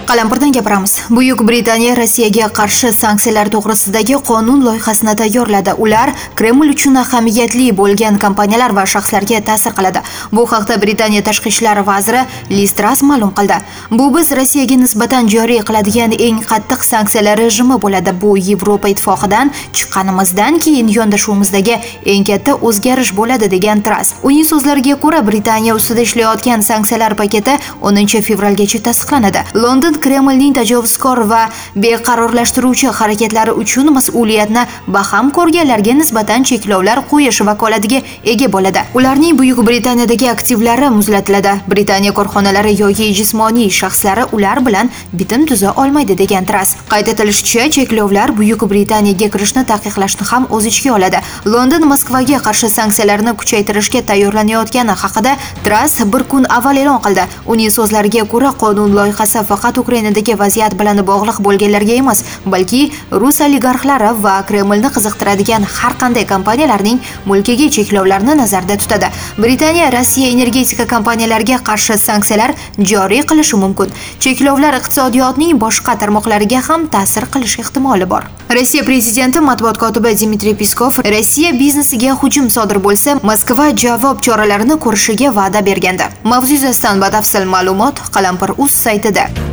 Qalampirdan gapiramiz. Buyuk Britaniya Rossiyaga qarshi sanksiyalar to'g'risidagi qonun loyihasini tayyorladi. Ular Kreml uchun ahamiyatli bo'lgan kompaniyalar va shaxslarga ta'sir qiladi. Bu haqda Britaniya tashqi ishlar vaziri Liz Truss ma'lum qildi. Bu biz Rossiyaga nisbatan joriy qiladigan eng qattiq sanksiyalar rejimi bo'ladi. Bu Yevropa ittifoqidan chiqqanimizdan keyin yondashuvimizdagi eng katta o'zgarish bo'ladi degan Truss. Uning so'zlariga ko'ra, Britaniya ustida ishlayotgan sanksiyalar paketi 10 fevralgacha tasdiqlanadi. London Kremlning tajovuzkor va beqarorlashtiruvchi harakatlari uchun mas'uliyatni baham ko'rganlarga nisbatan cheklovlar qo'yish vakolatiga ega bo'ladi. Ularning Buyuk Britaniyadagi aktivlari muzlatiladi. Britaniya korxonalari yoki jismoniy shaxslari ular bilan bitim tuza olmaydi degan Truss. Qayd etilishicha, cheklovlar Buyuk Britaniyaga kirishni taqiqlashni ham o'z ichiga oladi. London Moskvaga qarshi sanksiyalarni kuchaytirishga tayyorlanayotgani haqida Truss bir kun avval e'lon qildi. Uning so'zlariga ko'ra, qonun loyihasi faqat Ukrainadagi vaziyat bilan bog'liq bo'lganlarga emas, balki rus oligarxlari va Kremlni qiziqtiradigan har qanday kompaniyalarning mulkiga cheklovlarni nazarda tutadi. Britaniya Rossiya energetika kompaniyalariga qarshi sanksiyalar joriy qilishi mumkin. Cheklovlar iqtisodiyotning boshqa tarmoqlariga ham ta'sir qilish ehtimoli bor. Rossiya prezidenti matbuot kotibi Dmitriy Peskov Rossiya biznesiga hujum sodir bo'lsa, Moskva javob choralarini ko'rishiga va'da bergandi. Mavzu yuzasidan batafsil ma'lumot Qalampir.uz saytida.